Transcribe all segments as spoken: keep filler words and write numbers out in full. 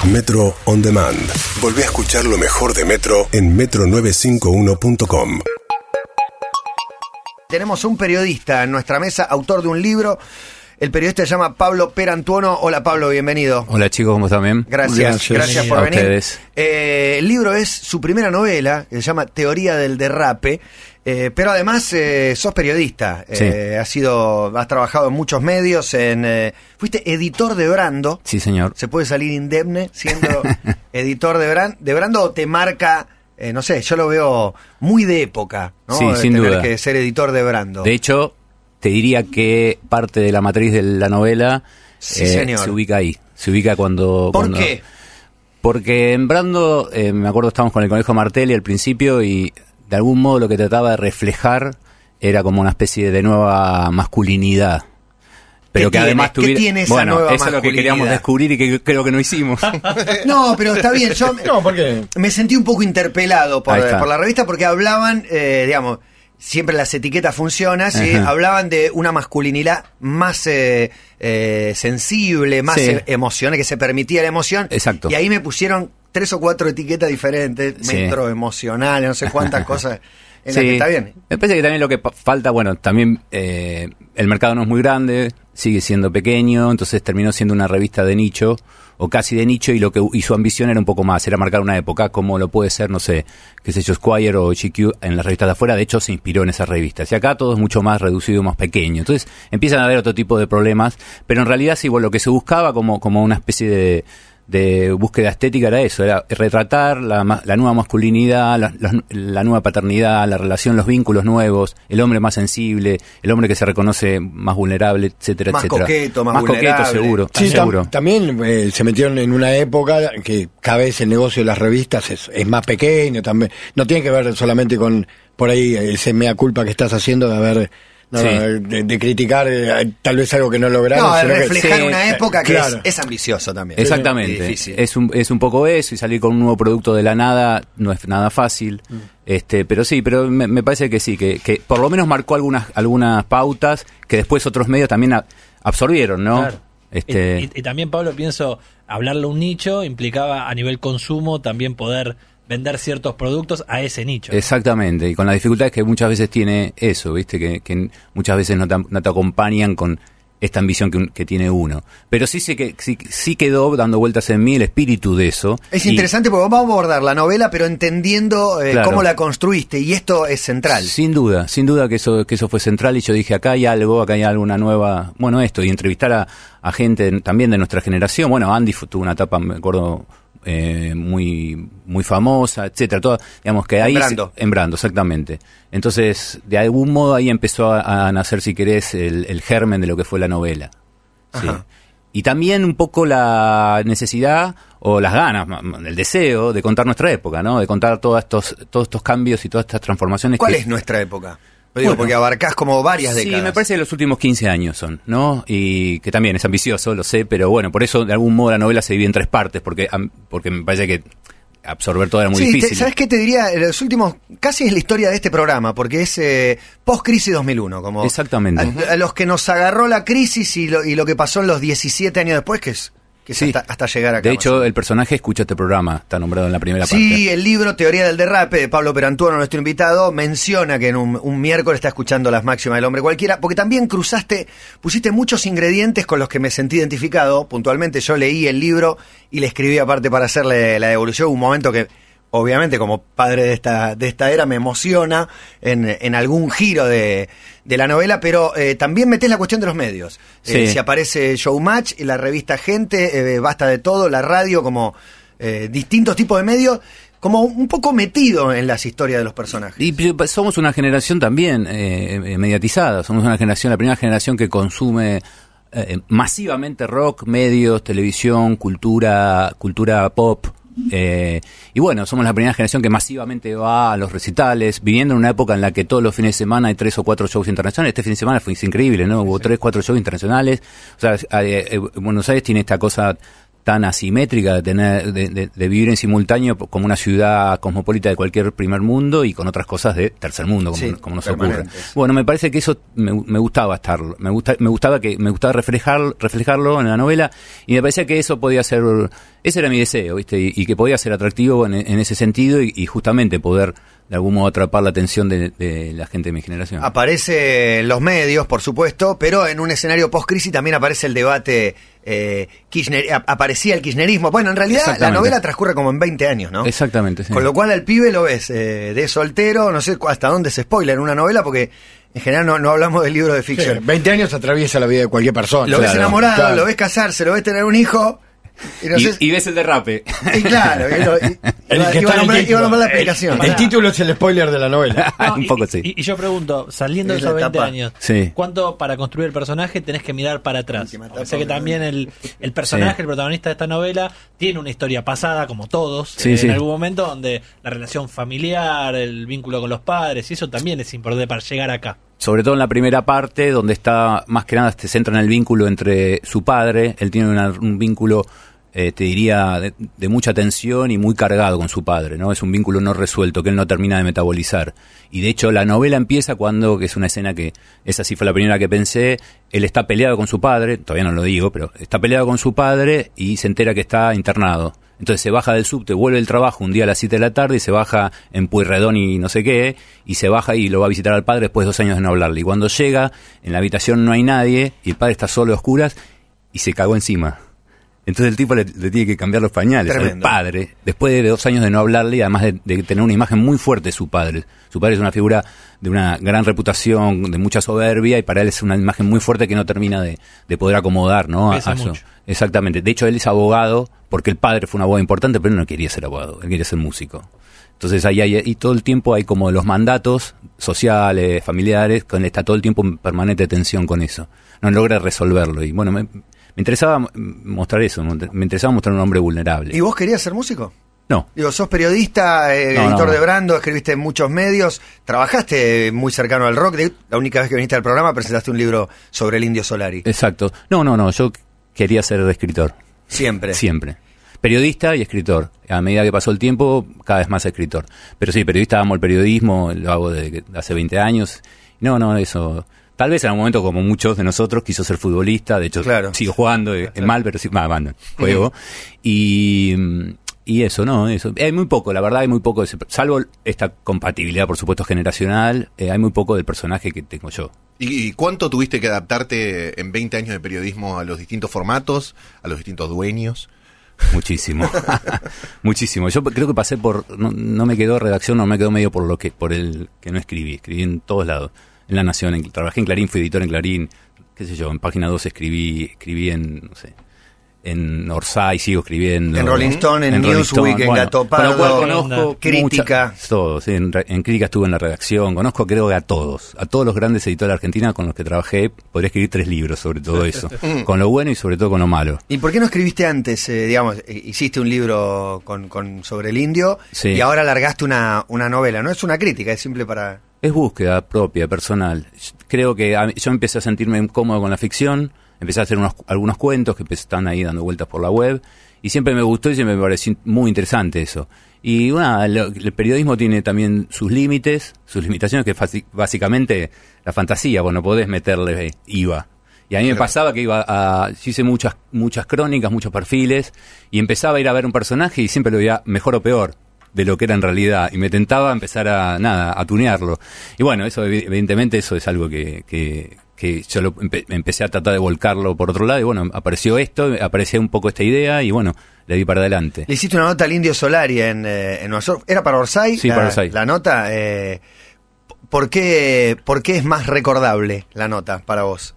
Metro On Demand. Volví a escuchar lo mejor de Metro en metro novecientos cincuenta y uno punto com. Tenemos un periodista en nuestra mesa, autor de un libro. El periodista se llama Pablo Perantuono. Hola Pablo, bienvenido. Hola chicos, ¿cómo están? Bien? Gracias, gracias, gracias por a venir. Ustedes. Eh, el libro es su primera novela, que se llama Teoría del Derrape, eh, pero además eh, sos periodista. Sí. Eh, has sido, has trabajado en muchos medios, en eh, fuiste editor de Brando. Sí, señor. ¿Se puede salir indemne siendo editor de, Bran, de Brando o te marca, eh, no sé, yo lo veo muy de época, ¿no? Sí, de sin tener duda. que ser editor de Brando. De hecho, te diría que parte de la matriz de la novela Sí, eh, señor. se ubica ahí. Se ubica cuando... ¿Por cuando- qué? Porque en Brando, eh, me acuerdo, estábamos con el Conejo Martelli al principio y de algún modo lo que trataba de reflejar era como una especie de nueva masculinidad. Pero ¿Qué que tiene? además ¿Qué tuviera... tiene esa bueno, nueva eso es lo que masculinidad? queríamos descubrir y que creo que no hicimos. No, pero está bien. Yo No, ¿por qué? me sentí un poco interpelado por, Ahí está. por la revista porque hablaban, eh, digamos, siempre las etiquetas funcionan, ¿sí? Ajá. Hablaban de una masculinidad más eh, eh, sensible, más Sí. eh, emocional, que se permitía la emoción. Exacto. Y ahí me pusieron tres o cuatro etiquetas diferentes, Sí. metro emocional, no sé cuántas cosas. En las que está bien. Me parece que también lo que pa- falta, bueno, también eh, el mercado no es muy grande, sigue siendo pequeño, entonces terminó siendo una revista de nicho, o casi de nicho, y lo que y su ambición era un poco más, era marcar una época, como lo puede ser, no sé, qué sé yo, Squire o G Q en las revistas de afuera. De hecho se inspiró en esas revistas, y acá todo es mucho más reducido, más pequeño, entonces empiezan a haber otro tipo de problemas, pero en realidad sí, bueno, lo que se buscaba como, como una especie de de búsqueda estética era eso, era retratar la, ma- la nueva masculinidad, la, la, la nueva paternidad, la relación, los vínculos nuevos, el hombre más sensible, el hombre que se reconoce más vulnerable, etcétera, Más etcétera. coqueto, más Más coqueto, vulnerable. seguro, Sí, tam- seguro. también eh, se metieron en una época que cada vez el negocio de las revistas es, es más pequeño, también no tiene que ver solamente con por ahí ese mea culpa que estás haciendo de haber no, Sí. de, de criticar eh, tal vez algo que no lograron, No, de sino que- reflejar sí, una época que claro. es, es ambicioso también. Exactamente, Y difícil. es un, es un poco eso, y salir con un nuevo producto de la nada no es nada fácil, Mm. este, pero sí, pero me, me parece que sí, que, que por lo menos marcó algunas, algunas pautas que después otros medios también a- absorbieron, ¿no? Claro. Este, Y, y- y también, Pablo, pienso, hablarle a un nicho implicaba a nivel consumo también poder vender ciertos productos a ese nicho. Exactamente, y con las dificultades que muchas veces tiene eso, ¿viste? Que, que muchas veces no te, no te acompañan con esta ambición que, un- que tiene uno. Pero sí, sé que, sí, sí quedó dando vueltas en mí el espíritu de eso. Es Y- interesante porque vamos a abordar la novela, pero entendiendo eh, Claro. cómo la construiste, y esto es central. Sin duda, sin duda que eso que eso fue central, y yo dije, acá hay algo, acá hay alguna nueva, bueno, esto, y entrevistar a, a gente de- también de nuestra generación. Bueno, Andy fu- tuvo una etapa, me acuerdo, eh, muy muy famosa, etcétera, todo, digamos que ahí En Brando. se- en Brando, exactamente. Entonces, de algún modo ahí empezó a, a nacer, si querés, el, el germen de lo que fue la novela. Sí. Ajá. Y también un poco la necesidad o las ganas, ma- ma- el deseo de contar nuestra época, ¿no? De contar todos estos todos estos cambios y todas estas transformaciones. ¿Cuál que, es nuestra época? Lo digo Bueno. porque abarcás como varias Sí, décadas. me parece que los últimos quince años son, ¿no? Y que también es ambicioso, lo sé, pero bueno, por eso de algún modo la novela se divide en tres partes, porque am- porque me parece que absorber todo era muy Sí, te- difícil. ¿sabes qué te diría? Los últimos, casi es la historia de este programa, porque es eh, post-crisis dos mil uno, como Exactamente. A, a los que nos agarró la crisis y lo, y lo que pasó en los diecisiete años después, que es, que es Sí. hasta, hasta llegar acá. De más o hecho, menos. el personaje escucha este programa, está nombrado en la primera Sí, parte. el libro Teoría del Derrape de Pablo Perantuono, nuestro invitado, menciona que en un, un miércoles está escuchando las máximas del hombre cualquiera, porque también cruzaste, pusiste muchos ingredientes con los que me sentí identificado. Puntualmente yo leí el libro y le escribí aparte para hacerle la devolución, un momento que obviamente como padre de esta, de esta era me emociona en, en algún giro de, de la novela, pero eh, también metés la cuestión de los medios. Eh, Sí. si aparece Showmatch, la revista Gente, eh, Basta de Todo, la radio, como eh, distintos tipos de medios, como un poco metido en las historias de los personajes. Y p- somos una generación también eh, eh, mediatizada, somos una generación, la primera generación que consume eh, masivamente rock, medios, televisión, cultura, cultura pop. Eh, y bueno, somos la primera generación que masivamente va a los recitales, viviendo en una época en la que todos los fines de semana hay tres o cuatro shows internacionales. Este fin de semana fue increíble, ¿no? Hubo tres, cuatro shows internacionales. O sea, eh, eh, Buenos Aires tiene esta cosa tan asimétrica de tener de, de, de vivir en simultáneo como una ciudad cosmopolita de cualquier primer mundo y con otras cosas de tercer mundo, como, Sí, como nos ocurre. permanentes. Bueno, me parece que eso me, me gustaba estarlo, me gusta, me gustaba que me gustaba reflejar, reflejarlo en la novela y me parecía que eso podía ser, ese era mi deseo, ¿viste? Y, y que podía ser atractivo en, en ese sentido y, y justamente poder de algún modo atrapar la atención de, de la gente de mi generación. Aparece en los medios, por supuesto, pero en un escenario post-crisis también aparece el debate eh, Kirchner, ap- aparecía el kirchnerismo. Bueno, en realidad la Exactamente. novela transcurre como en veinte años, ¿no? Exactamente, sí. Con lo cual al pibe lo ves eh, de soltero, no sé cu- hasta dónde se spoiler en una novela, porque en general no, no hablamos de libros de Sí, ficción. veinte años atraviesa la vida de cualquier persona. Lo ves Claro, enamorado, claro. lo ves casarse, lo ves tener un hijo. Y, no Y, sé- y ves el derrape. y claro, y, lo- y- El iba, que iba está a en nombrar, el iba a nombrar la título. explicación. El título es el spoiler de la novela. No, Un y- poco sí. y, y yo pregunto, saliendo de Es la esos veinte etapa. años, Sí. ¿cuánto para construir el personaje tenés que mirar para atrás? Última Porque etapa, sé que también el, el personaje, Sí. el protagonista de esta novela, tiene una historia pasada, como todos, Sí, eh, sí. en algún momento donde la relación familiar, el vínculo con los padres, y eso también es importante para llegar acá. Sobre todo en la primera parte, donde está, más que nada, se centra en el vínculo entre su padre. Él tiene una- un vínculo, eh, te diría, de, de mucha tensión y muy cargado con su padre, ¿no? Es un vínculo no resuelto, que él no termina de metabolizar. Y de hecho, la novela empieza cuando, que es una escena que, esa sí fue la primera que pensé, él está peleado con su padre, todavía no lo digo, pero está peleado con su padre y se entera que está internado. Entonces se baja del subte, vuelve del trabajo un día a las siete de la tarde y se baja en Pueyrredón y no sé qué, y se baja y lo va a visitar al padre después de dos años de no hablarle. Y cuando llega, en la habitación no hay nadie y el padre está solo a oscuras y se cagó encima. Entonces el tipo le, le tiene que cambiar los pañales al Tremendo. padre, después de dos años de no hablarle y además de, de tener una imagen muy fuerte de su padre. Su padre es una figura de una gran reputación, de mucha soberbia, y para él es una imagen muy fuerte que no termina de, de poder acomodar, ¿no? Pesa a eso. mucho. Exactamente. De hecho, él es abogado porque el padre fue un abogado importante, pero él no quería ser abogado, él quería ser músico. Entonces ahí hay, y todo el tiempo hay como los mandatos sociales, familiares, con está todo el tiempo en permanente tensión con eso. No logra resolverlo. Y bueno, me, me interesaba mostrar eso, me interesaba mostrar un hombre vulnerable. ¿Y vos querías ser músico? No. Digo, sos periodista, eh, No, editor no. de Brando, escribiste en muchos medios, trabajaste muy cercano al rock. De- la única vez que viniste al programa presentaste un libro sobre el Indio Solari. Exacto. No, no, no, yo quería ser escritor. Siempre. Siempre. Periodista y escritor. A medida que pasó el tiempo, cada vez más escritor. Pero sí, periodista, amo el periodismo, lo hago desde hace veinte años. No, no, eso... Tal vez en algún momento, como muchos de nosotros, quiso ser futbolista. De hecho, Claro. sigo jugando, eh, mal, pero sí, va, va, no, juego. Y... Y eso, ¿no? Eso. Hay muy poco, la verdad, hay muy poco, de ese- salvo esta compatibilidad, por supuesto, generacional, eh, hay muy poco del personaje que tengo yo. ¿Y cuánto tuviste que adaptarte en veinte años de periodismo a los distintos formatos, a los distintos dueños? Muchísimo, muchísimo. Yo creo que pasé por, no, no me quedó redacción, no me quedó medio por lo que, por el que no escribí. Escribí en todos lados, en La Nación, en- trabajé en Clarín, fui editor en Clarín, qué sé yo, en Página dos escribí, escribí en, no sé, en Orsay sigo escribiendo. En Rolling Stone, en Rolling Newsweek, Stone. en Bueno, Gato con lo cual Pardo, conozco Crítica. mucha- todo, sí, en, re- en Crítica estuve en la redacción, conozco creo que a todos, a todos los grandes editores de Argentina con los que trabajé, podría escribir tres libros sobre todo eso, con lo bueno y sobre todo con lo malo. ¿Y por qué no escribiste antes? Eh, digamos, eh, hiciste un libro con, con sobre el indio Sí. y ahora largaste una, una novela. No es una crítica, es simple para... Es búsqueda propia, personal. Creo que a mí- yo empecé a sentirme incómodo con la ficción, empecé a hacer unos, algunos cuentos que están ahí dando vueltas por la web, y siempre me gustó y siempre me pareció muy interesante eso. Y bueno, lo- el periodismo tiene también sus límites, sus limitaciones, que es básicamente la fantasía, vos no podés meterle I V A. Y a mí me pasaba que iba a... Yo hice muchas, muchas crónicas, muchos perfiles, y empezaba a ir a ver un personaje y siempre lo veía mejor o peor de lo que era en realidad, y me tentaba empezar a, nada, a tunearlo. Y bueno, eso evi- evidentemente eso es algo que, que, que yo lo empe- empecé a tratar de volcarlo por otro lado, y bueno, apareció esto, apareció un poco esta idea, y bueno, le di para adelante. Le hiciste una nota al Indio Solari en, eh, en Nueva York. ¿Era para Orsay? Sí, la, para Orsay. La nota. Eh, ¿por, qué, ¿Por qué es más recordable la nota para vos?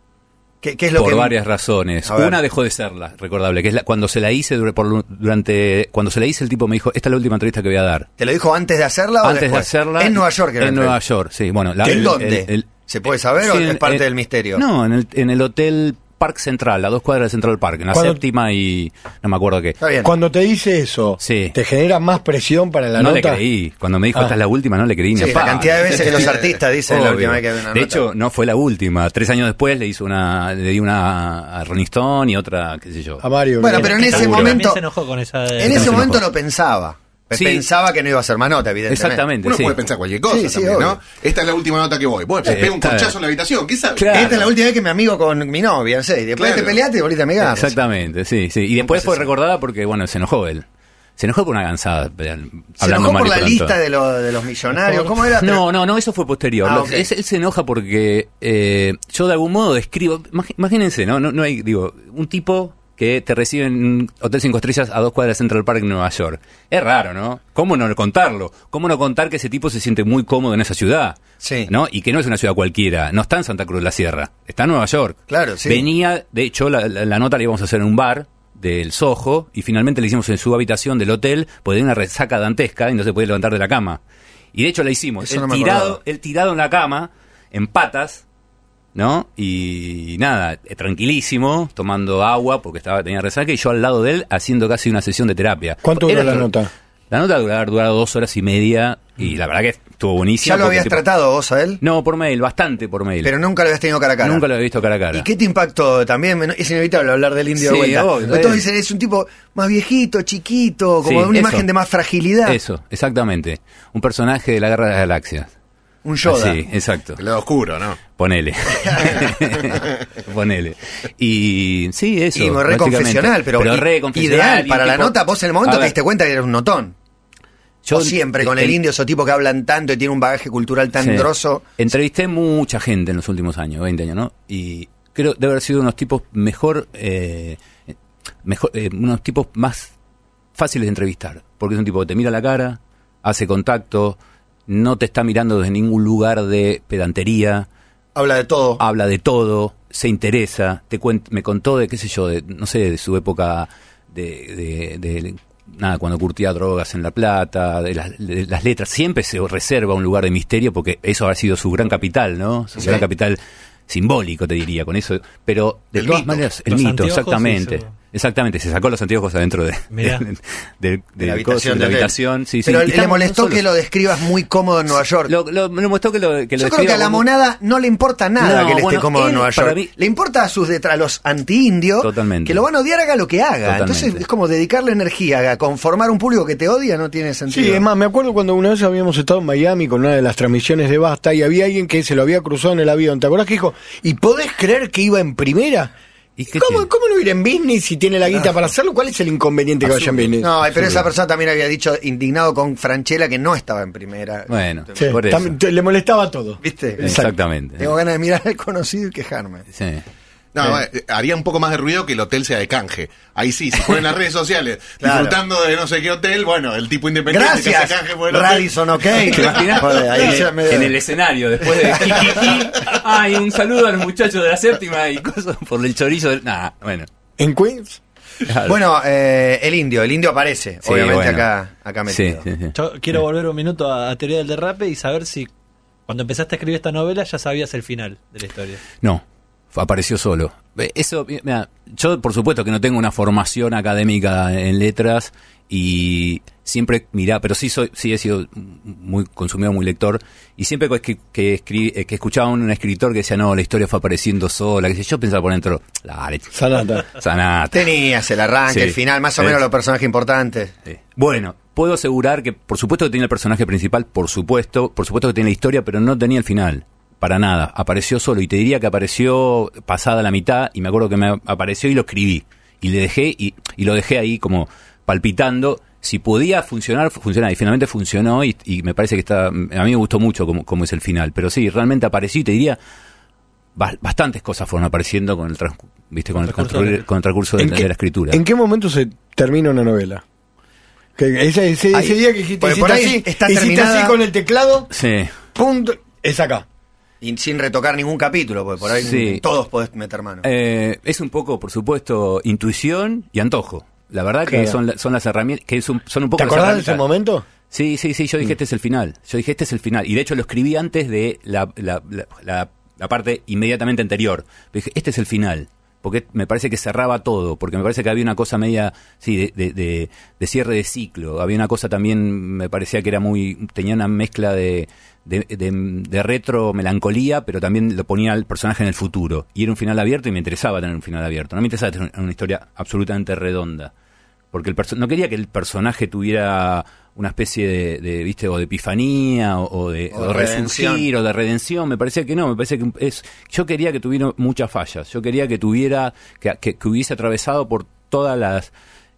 ¿Qué, qué es lo Por que... varias razones. A ver. Una dejó de serla, recordable, que es la, cuando se la hice dur- por- durante cuando se la hice el tipo me dijo, esta es la última entrevista que voy a dar. ¿Te lo dijo antes de hacerla o Antes de después? hacerla. En Nueva York. era En la Nueva entrevista. York, sí. Bueno, la- ¿En el- dónde? el- el- ¿Se puede saber o Sí, es en- parte en- del misterio? No, en el, en el hotel Park Central, a dos cuadras de Central Park, en la Cuando- séptima y no me acuerdo qué. Está bien. Cuando te dice eso, Sí. ¿te genera más presión para la no nota? le creí. Cuando me dijo Ah. esta es la última, no le creí ni Sí, a la palo. cantidad de veces que los artistas dicen la Obvio. última vez que ven una De nota. hecho, no fue la última. Tres años después le hizo una, le di una a Rolling Stone y otra, qué sé yo. A Mario. Bueno, que- pero en Que ese también momento- se enojó con esa. En Estamos ese momento enojados. lo pensaba. Sí. Pensaba que no iba a ser más nota, evidentemente. Exactamente, Uno sí. puede pensar cualquier cosa Sí, sí, también, obvio. ¿no? Esta es la última nota que voy. Bueno, se Eh, pega un está- conchazo en la habitación, ¿qué sabe? Claro. Esta es la última vez que me amigo con mi novia, no sé. y Después Claro. te peleaste y volviste a amigar. Exactamente, sí, sí. Y después fue recordada porque, bueno, se enojó él. Se enojó por una gansada, Se hablando enojó mal por y la pronto. lista de, lo- de los millonarios. ¿Cómo era? No, no, no, eso fue posterior. Ah, Lo- ok. es- él se enoja porque eh, yo de algún modo describo, imagi- imagínense, ¿no? No, no hay, digo, un tipo que te recibe en un hotel cinco estrellas a dos cuadras de Central Park en Nueva York. Es raro, ¿no? ¿Cómo no contarlo? ¿Cómo no contar que ese tipo se siente muy cómodo en esa ciudad? Sí. ¿No? Y que no es una ciudad cualquiera. No está en Santa Cruz de la Sierra. Está en Nueva York. Claro, sí. Venía, de hecho, la, la- la nota la íbamos a hacer en un bar del Soho y finalmente la hicimos en su habitación del hotel porque tenía una resaca dantesca y no se podía levantar de la cama. Y de hecho la hicimos. Eso Él no me tirado, acordaba. él tirado en la cama, en patas, ¿no? Y nada, eh, tranquilísimo, tomando agua porque estaba tenía resaca y yo al lado de él haciendo casi una sesión de terapia. ¿Cuánto Era dura la otro- nota? La nota debe haber durado dos horas y media y la verdad que estuvo buenísima. ¿Ya lo porque habías tipo- tratado vos a él? No, por mail, bastante por mail. Pero nunca lo habías tenido cara a cara. Nunca lo había visto cara a cara. ¿Y qué te impactó también? Es inevitable hablar del indio Sí, de vuelta. obvio, Porque todos eh. dicen, es un tipo más viejito, chiquito, como Sí, de una eso. imagen de más fragilidad. Eso, exactamente. Un personaje de la Guerra de las Galaxias. Un Yoda. Sí, exacto. El lado oscuro, ¿no? Ponele. Ponele. Y sí, eso. Y muy re básicamente. confesional, pero, i- re confesional, ideal y para un la tipo- nota. Vos en el momento A te ver, diste cuenta que eras un notón. yo- o siempre con el, el- indio, esos tipos que hablan tanto y tienen un bagaje cultural tan Sí. grosso. Entrevisté mucha gente en los últimos años, veinte años, ¿no? Y creo de haber sido unos tipos mejor, eh, mejor eh, unos tipos más fáciles de entrevistar. Porque es un tipo que te mira a la cara, hace contacto, no te está mirando desde ningún lugar de pedantería, Habla de todo. habla de todo, se interesa, te cuen- me contó de, qué sé yo, de, no sé, de su época de, de, de- nada, cuando curtía drogas en La Plata, de las, de las letras, siempre se reserva un lugar de misterio porque eso ha sido su gran capital, ¿no? Su Sí. gran capital simbólico, te diría, con eso, pero de El todas mito. maneras, el Los mito, anteojos exactamente. hizo- Exactamente, se sacó los anteojos adentro de, Mirá. de, de- de- la del coso, habitación de la del hotel. habitación. Sí, sí. Pero Y le estamos molestó solos. que lo describas muy cómodo en Nueva York. Lo, lo- me molestó que lo, que lo Yo creo describa que a la como- monada no le importa nada No, que él esté bueno, cómodo en él, Nueva para York. mí- Le importa a sus detrás, los anti-indios, Totalmente. que lo van a odiar, haga lo que haga. Totalmente. Entonces es como dedicarle energía a conformar un público que te odia, no tiene sentido. Sí, es más, me acuerdo cuando una vez habíamos estado en Miami con una de las transmisiones de Basta y había alguien que se lo había cruzado en el avión. ¿Te acordás que dijo, ¿y podés creer que iba en primera? ¿Y qué ¿Cómo, tiene? ¿Cómo no ir en business si tiene la guita para hacerlo? ¿Cuál es el inconveniente que vaya en business? No, pero esa persona también había dicho, indignado con Franchella, que no estaba en primera. Bueno, Sí, por eso. tam- te- le molestaba todo. ¿Viste? Exactamente. Tengo ganas de mirar al conocido y quejarme. Sí. No, eh, haría un poco más de ruido que el hotel sea de canje. Ahí sí, si ponen las redes sociales Claro. disfrutando de no sé qué hotel, bueno, el tipo independiente que Gracias, hace canje por el hotel. Radisson, ok. ¿Te imaginas? Joder, ahí en, ya el, me- en el escenario, después de jijiji, ay, un saludo a los muchachos de la séptima y cosas por el chorizo del... Nah, bueno. ¿En Queens? Claro. Bueno, eh, el indio, el indio aparece, Sí, obviamente bueno. acá, acá Sí, metido. sí, sí. Yo quiero volver un minuto a, a Teoría del Derrape y saber si cuando empezaste a escribir esta novela ya sabías el final de la historia. No, apareció solo. Eh, Eso, mira, yo por supuesto que no tengo una formación académica en letras y siempre, mirá, pero sí soy, sí he sido muy consumidor, muy lector, y siempre que, que, escri- eh, que escuchaba a un escritor que decía, no, la historia fue apareciendo sola, que sé yo, pensaba por dentro, dale, Sanata. sanata. Tenías el arranque, Sí. el final, más o Sí. menos los personajes importantes. Sí. Bueno, puedo asegurar que por supuesto que tenía el personaje principal, por supuesto, por supuesto que tenía la historia, pero no tenía el final. Para nada, apareció solo y te diría que apareció pasada la mitad y me acuerdo que me apareció y lo escribí y le dejé y, y lo dejé ahí como palpitando si podía funcionar, funcionar y finalmente funcionó y, y me parece que está, a mí me gustó mucho como, como es el final, pero sí, realmente apareció y te diría ba- bastantes cosas fueron apareciendo con el, trans- ¿viste? con el, Transcurso transcurrir- de- con el transcurso de, ¿En de qué- la escritura. ¿En qué momento se termina una novela? Que ese, ese, Ahí. ese día que dijiste, Porque por hiciste ahí así, está hiciste terminada. así con el teclado, Sí. punto, es acá. Y sin retocar ningún capítulo, porque por ahí Sí. todos podés meter mano. Eh, es un poco, por supuesto, intuición y antojo. La verdad que Claro. son, la- son las herramientas, que es un- son un poco ¿Te las acordás de ese herramientas. momento? Sí, sí, sí, yo dije este es el final. Yo dije este es el final. Y de hecho lo escribí antes de la, la, la, la- la parte inmediatamente anterior. Dije, este es el final. porque me parece que cerraba todo, porque me parece que había una cosa media, sí, de, de, de, de cierre de ciclo. Había una cosa también, me parecía que era muy, tenía una mezcla de, de, de, de retro melancolía, pero también lo ponía al personaje en el futuro. Y era un final abierto y me interesaba tener un final abierto. No me interesaba tener una historia absolutamente redonda. Porque el perso- no quería que el personaje tuviera una especie de, de viste, o de epifanía, o, o de, O o de de redención. resurgir, o de redención. Me parecía que no, me parece que es, yo quería que tuviera muchas fallas. Yo quería que tuviera, que, que, que hubiese atravesado por todas las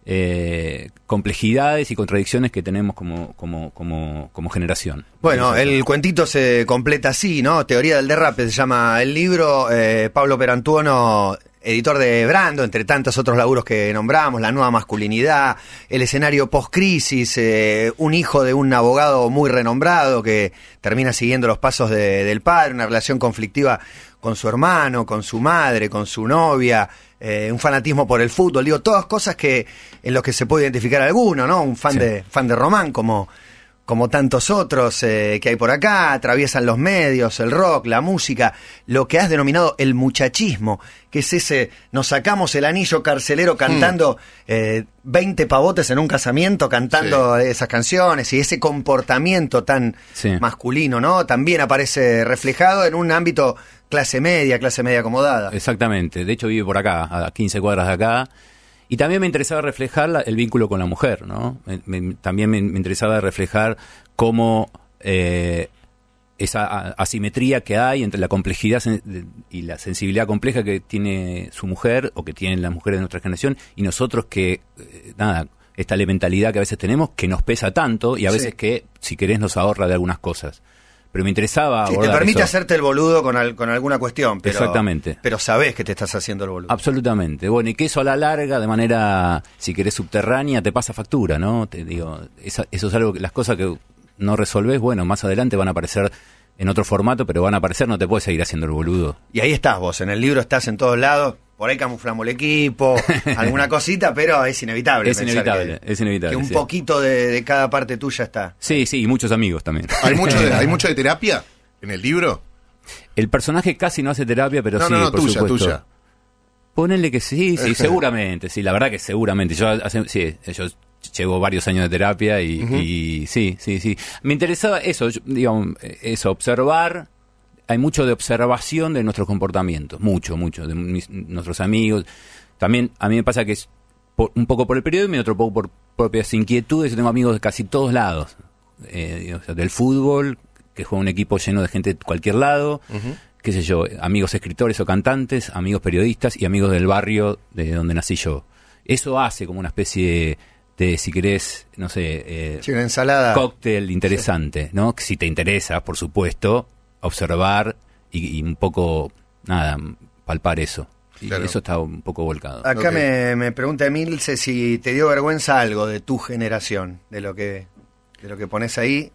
eh, complejidades y contradicciones que tenemos como, como, como, como generación. Bueno, Eso. el cuentito se completa así, ¿no? Teoría del derrape se llama el libro. Eh, Pablo Perantuono, editor de Brando, entre tantos otros laburos que nombramos, La nueva masculinidad, el escenario post-crisis, eh, un hijo de un abogado muy renombrado que termina siguiendo los pasos de, del padre, una relación conflictiva con su hermano, con su madre, con su novia, eh, un fanatismo por el fútbol, digo, todas cosas que en los que se puede identificar alguno, ¿no? Un fan Sí. de fan de Román, como como tantos otros eh, que hay por acá, atraviesan los medios, el rock, la música, lo que has denominado el muchachismo, que es ese, nos sacamos el anillo carcelero cantando eh, veinte pavotes en un casamiento, cantando Sí. esas canciones, y ese comportamiento tan Sí. masculino, ¿no? También aparece reflejado en un ámbito clase media, clase media acomodada. Exactamente. De hecho, vive por acá, a quince cuadras de acá. Y también me interesaba reflejar la- el vínculo con la mujer, ¿no? Me- me- también me, me interesaba reflejar cómo eh, esa a- asimetría que hay entre la complejidad sen- de- y la sensibilidad compleja que tiene su mujer o que tienen las mujeres de nuestra generación y nosotros que, eh, nada, esta elementalidad que a veces tenemos que nos pesa tanto y a Sí. veces que, si querés, nos ahorra de algunas cosas. Pero me interesaba Sí, te abordar permite eso. hacerte el boludo con, al- con alguna cuestión, pero, Exactamente. pero sabés que te estás haciendo el boludo. Absolutamente. Bueno, y que eso a la larga, de manera, si querés, subterránea, te pasa factura, ¿no? Te digo, esa- eso es algo que las cosas que no resolvés, bueno, más adelante van a aparecer en otro formato, pero van a aparecer, no te puedes seguir haciendo el boludo. Y ahí estás vos, en el libro estás en todos lados, por ahí camuflamos el equipo, alguna cosita, pero es inevitable. Es pensar inevitable, que, es inevitable, que un sí. poquito de, de cada parte tuya está. Sí, sí, y muchos amigos también. ¿Hay mucho de, ¿Hay mucho de terapia en el libro? El personaje casi no hace terapia, pero no, sí, no, no, por tuya, supuesto. tuya. Ponele que sí, sí, seguramente, sí, la verdad que seguramente. Yo hace, sí, yo llevo varios años de terapia y, y sí, sí, sí. Me interesaba eso, yo, digamos, eso, observar. Hay mucho de observación de nuestros comportamientos, mucho, mucho, de mis- nuestros amigos. También a mí me pasa que es por- un poco por el periodismo y otro poco por propias inquietudes. Yo tengo amigos de casi todos lados, eh, o sea, del fútbol, que juega un equipo lleno de gente de cualquier lado, qué sé yo, amigos escritores o cantantes, amigos periodistas y amigos del barrio de donde nací yo. Eso hace como una especie de, de, si querés, no sé, eh, Sí, una ensalada. cóctel interesante, ¿no? Que si te interesa, por supuesto, observar y, y un poco, nada, palpar eso. Y Claro. eso está un poco volcado. Acá Ok. me, me pregunta Emilce si te dio vergüenza algo de tu generación, de lo que, de lo que pones ahí.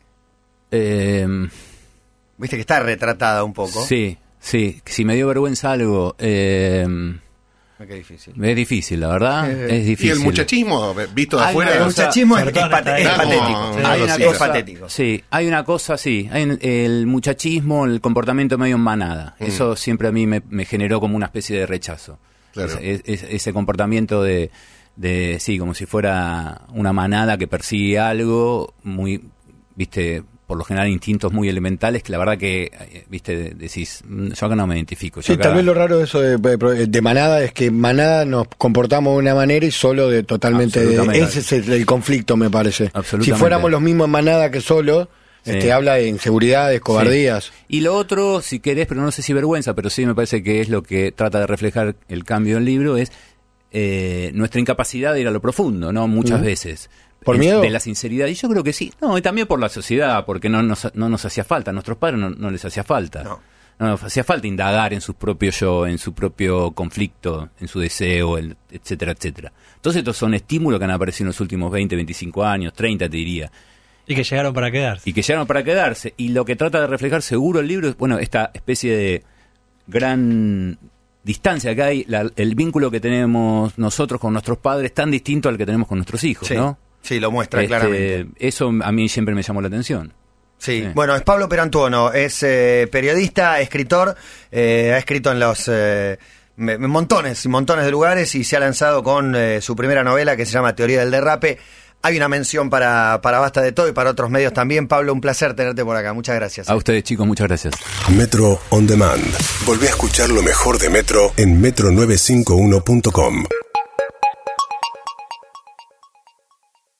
Eh, Viste que está retratada un poco. sí, sí. Si me dio vergüenza algo, eh, Ah, qué difícil. es difícil, la verdad. Eh, es ¿Y difícil. el muchachismo, visto de Hay afuera? una El cosa- muchachismo es, sobre todo es pate- en es esta patético. época. Es Hay una es cosa- patético. Sí, hay una cosa, sí. Hay un- el muchachismo, el comportamiento medio en manada. Mm. Eso siempre a mí me, me generó como una especie de rechazo. Claro. Es- es- ese comportamiento de, de, sí, como si fuera una manada que persigue algo, muy, viste, por lo general instintos muy elementales, que la verdad que, eh, viste, de- decís, "Mm, yo acá no me identifico. Yo Sí, acá- tal vez lo raro de eso de, de- de manada es que manada nos comportamos de una manera y solo de totalmente... de- Absolutamente. ese es el, el conflicto, me parece. Absolutamente. Si fuéramos los mismos en manada que solo, Sí. este, habla de inseguridades, cobardías. Sí. Y lo otro, si querés, pero no sé si vergüenza, pero sí me parece que es lo que trata de reflejar el cambio del libro, es eh, nuestra incapacidad de ir a lo profundo, ¿no? Muchas Ujú. veces. ¿Por En- miedo? De la sinceridad. Y yo creo que sí. No, y también por la sociedad, porque no nos, no nos hacía falta. A nuestros padres no, no les hacía falta. No. No nos hacía falta indagar en su propio yo, en su propio conflicto, en su deseo, el- etcétera, etcétera. Entonces estos son estímulos que han aparecido en los últimos veinte, veinticinco años, treinta te diría. Y que llegaron para quedarse. Y que llegaron para quedarse. Y lo que trata de reflejar seguro el libro es, bueno, esta especie de gran distancia que hay, la- el vínculo que tenemos nosotros con nuestros padres tan distinto al que tenemos con nuestros hijos, Sí, ¿no? sí, lo muestra Este, claramente. Eso a mí siempre me llamó la atención. Sí. Sí. Bueno, es Pablo Perantuono, es eh, periodista, escritor, eh, ha escrito en los eh, me- me- montones y montones de lugares y se ha lanzado con eh, su primera novela que se llama Teoría del Derrape. Hay una mención para, para Basta de Todo y para otros medios también. Pablo, un placer tenerte por acá. Muchas gracias. A ustedes, chicos, muchas gracias. Metro On Demand. Volvé a escuchar lo mejor de Metro en metro novecientos cincuenta y uno punto com.